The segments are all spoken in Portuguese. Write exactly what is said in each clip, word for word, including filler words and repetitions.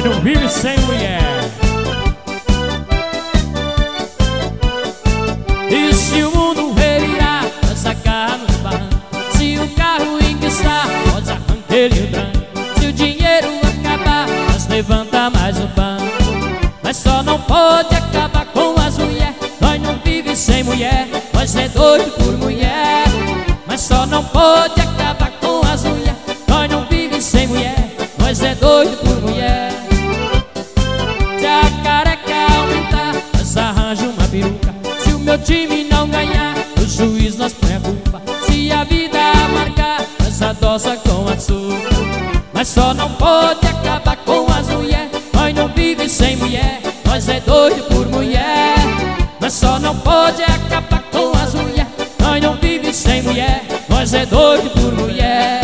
Nós não vive sem mulher. E se o mundo revirar, nós agarra nos barrancos. Se o carro enguiçar, nós arranca ele o tranco. Se o dinheiro acabar, nós levanta mais um banco. Mas só não pode acabar com as mulheres. Nós não vive sem mulher, nós é doido por mulher. Mas só não pode acabar com as mulheres. Nós não vive sem mulher, nós é doido por mulher. Se a careca aumentar, nós arranja uma peruca. Se o meu time não ganhar, o juiz nós põe a culpa. Se a vida amargar, nós adoça com açúcar. Mas só não pode acabar com as mulheres. Nós não vive sem mulher, nós é doido por mulher. Mas só não pode acabar com as mulheres. Nós não vive sem mulher, nós é doido por mulher.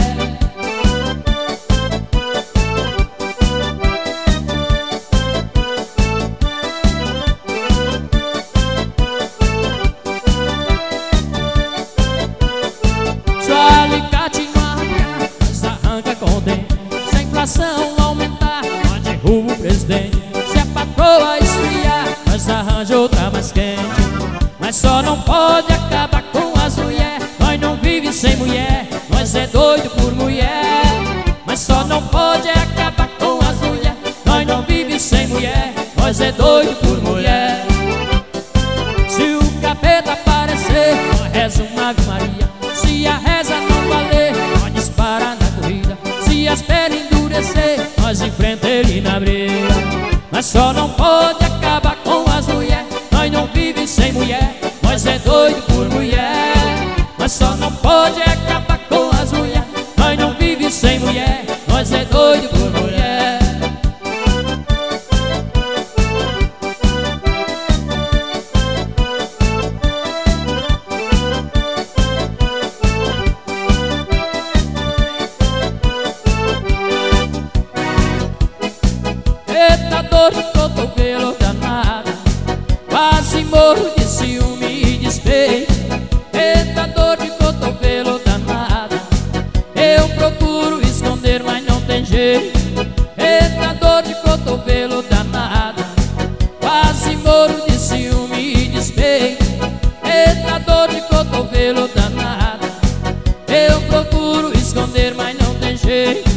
Se o alicate não arrancar, nós arranca com o dente. Se a inflação aumentar, nós derruba o presidente. Se a patroa esfriar, nós arranja outra mais quente. Mas só não pode acabar com as mulheres. Nós não vive sem mulher, nós é doido por mulher. Mas só não pode acabar com as mulheres. Nós não vive sem mulher, nós é doido por mulher. Se o capeta aparecer, nós reza uma Ave Maria. Se a reza não valer, nós dispara na corrida. Se as pernas endurecer, nós enfrenta ele na briga. Mas só não pode acabar com as mulheres. Nós não vive sem mulher, nós é doido por mulher. Mas só não pode acabar com as mulheres. Nós não vive sem mulher, nós é doido por mulher. Eita dor de cotovelo danada, quase morro de ciúme e despeito. Eita dor de cotovelo danada, eu procuro esconder, mas não tem jeito. Eita dor de cotovelo danada, quase morro de ciúme e despeito. Eita dor de cotovelo danada, eu procuro esconder, mas não tem jeito.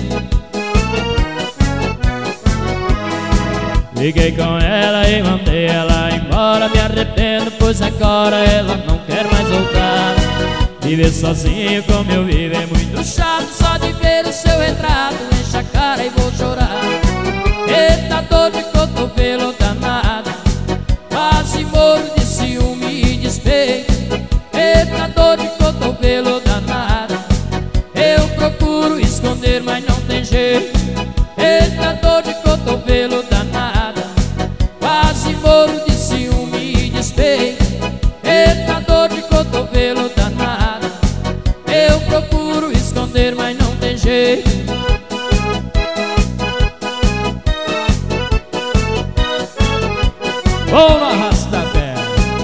Fiquei com ela e mandei ela embora. Me arrependo, pois agora ela não quer mais voltar. Viver sozinho como eu vivo é muito chato. Só de ver o seu retrato enche a cara e vou chorar. Eita dor de cotovelo danada, quase morro de ciúme e despeito. Eita dor de cotovelo danada, eu procuro esconder, mas não tem jeito. Eita dor de cotovelo danada, quase morro de ciúme e despeito. Eita dor de cotovelo danada, eu procuro esconder, mas não tem jeito. Vou no arrasto da pé.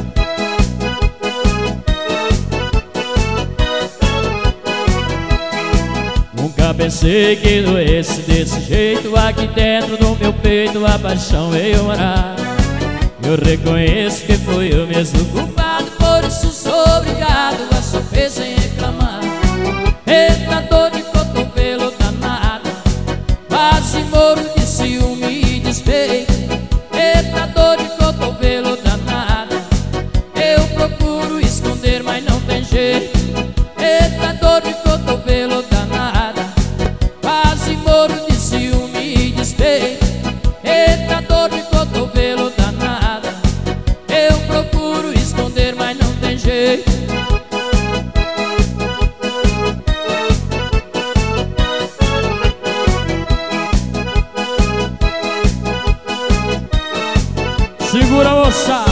Nunca pensei que doesse desse jeito. Aqui dentro do meu peito a paixão veio morar. Eu reconheço que foi eu mesmo culpado, por isso sou obrigado a sofrer sem reclamar. Eita dor de cotovelo danada, quase morro de ciúme e despeito. Eita dor de cotovelo danada, eu procuro esconder, mas não tem jeito. Eita dor de cotovelo danada, quase morro de ciúme e despeito. Eita dor de cotovelo danada, eu procuro esconder, mas não tem jeito. Segura, moçada.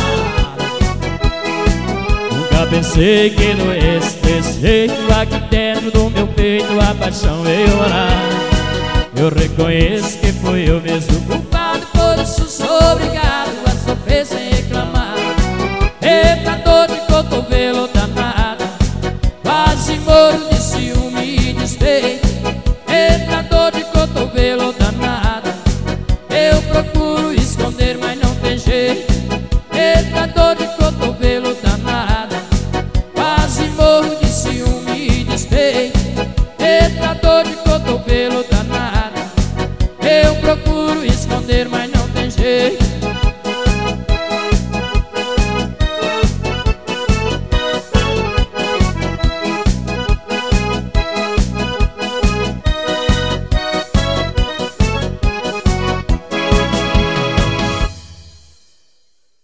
Nunca pensei que doesse desse jeito. Aqui dentro do meu peito a paixão veio morar. Eu reconheço que foi eu mesmo culpado, por isso sou obrigado a sofrer sem reclamar. Eita dor de cotovelo danada, quase morro de ciúme e despeito. Eita dor de cotovelo danada, eu esconder, mas não tem jeito.